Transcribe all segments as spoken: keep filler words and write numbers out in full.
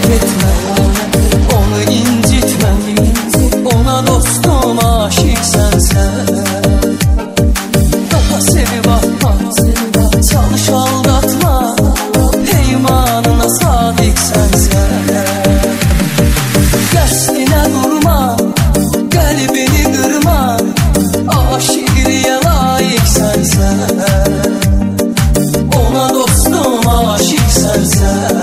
etme, onu incitme. Ona dostum aşık sensen. Daha sevip atma, çalış aldatma, peymanına sadık sensen. Qəsdinə durma, qəlbini qırma, aşiqliyə layiq sənsən. Ona dostum aşık sənsən,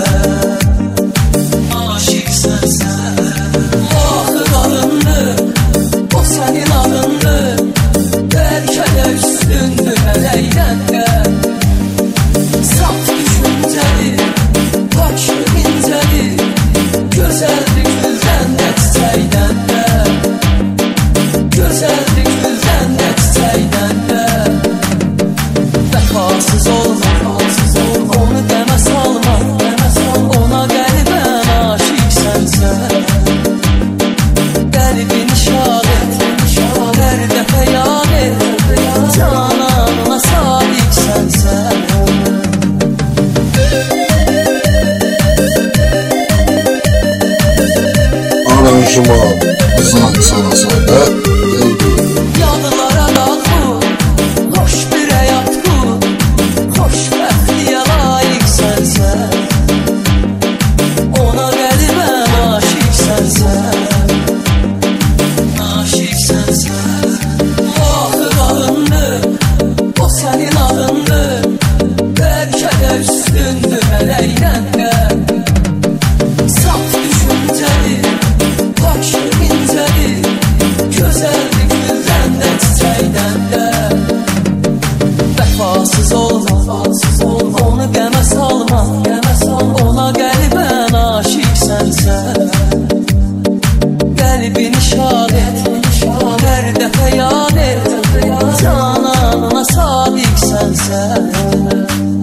aşık sənsən. Axı qalındı, o sənin adındı, bəlkə də üstündür mələkdən də. Saf düşüncəli, pak incəli, gözəldir güldən də çiçəkdən də. Gözəldir güldən də çiçəkdən də. Vəfasız olma, onu qəmə salma, ona qəlbən aşık sənsən. Qəlbini şad et, hər dəfə yad et, cananına sadiq sənsən. Aranjman Zat Sanasadə Yadılara dal bu, hoş bir həyat bu, xoşbəxtliyə layiq sənsən. Ona qəlbən aşık sənsən, aşık sənsən. Axı qalındı, o sənin adındı, bəlkə də üstündür mələkdən də. Saf düşüncəli, pak incəli, gözəldir güldən də çiçəkdən də. Vəfasız olma, onu qəmə salma, ona qəlbən aşık sənsən. Qəlbini şad et, hər dəfə yad et, cananına sadiq sənsən.